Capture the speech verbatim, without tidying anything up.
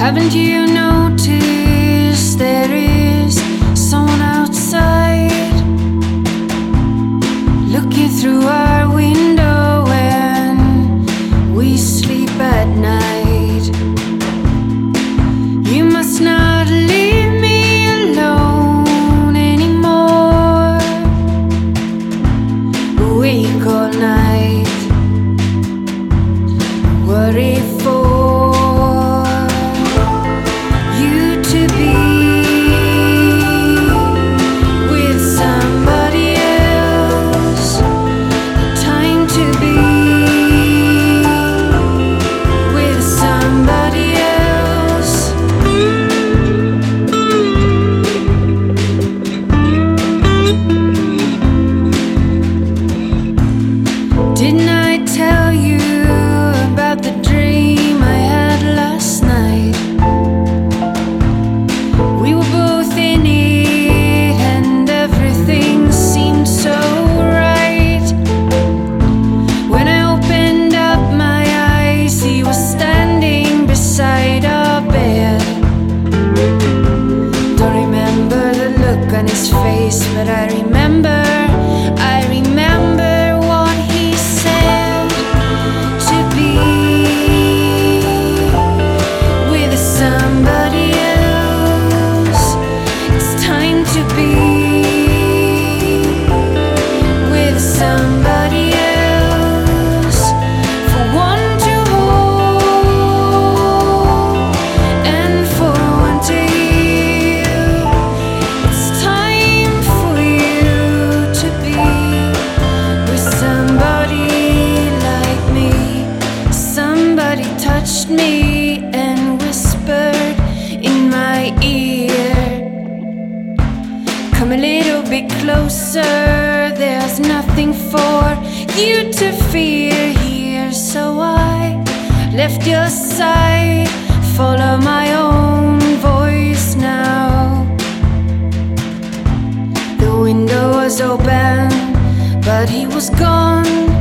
Haven't you noticed there is someone outside looking through our window when we sleep at night? You must not leave me alone anymore, awake all night, worry for face, but I remember, I remember what he said, to be with somebody else. It's time to be with somebody else, for one to hold and for one to heal. It's time touched me and whispered in my ear, come a little bit closer, there's nothing for you to fear here. So I left your side, follow my own voice now. The window was open, but he was gone.